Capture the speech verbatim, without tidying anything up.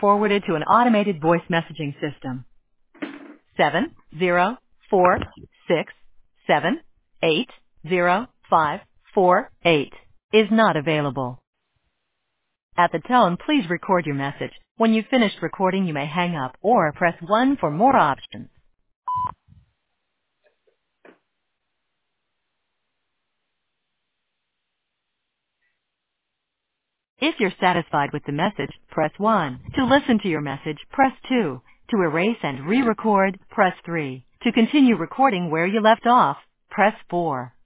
forwarded to an automated voice messaging system. Seven zero four six seven eight zero five four eight is not available. At the tone, please record your message. When you've finished recording, you may hang up or press one for more options. If you're satisfied with the message, press one. To listen to your message, press two. To erase and re-record, press three. To continue recording where you left off, press four.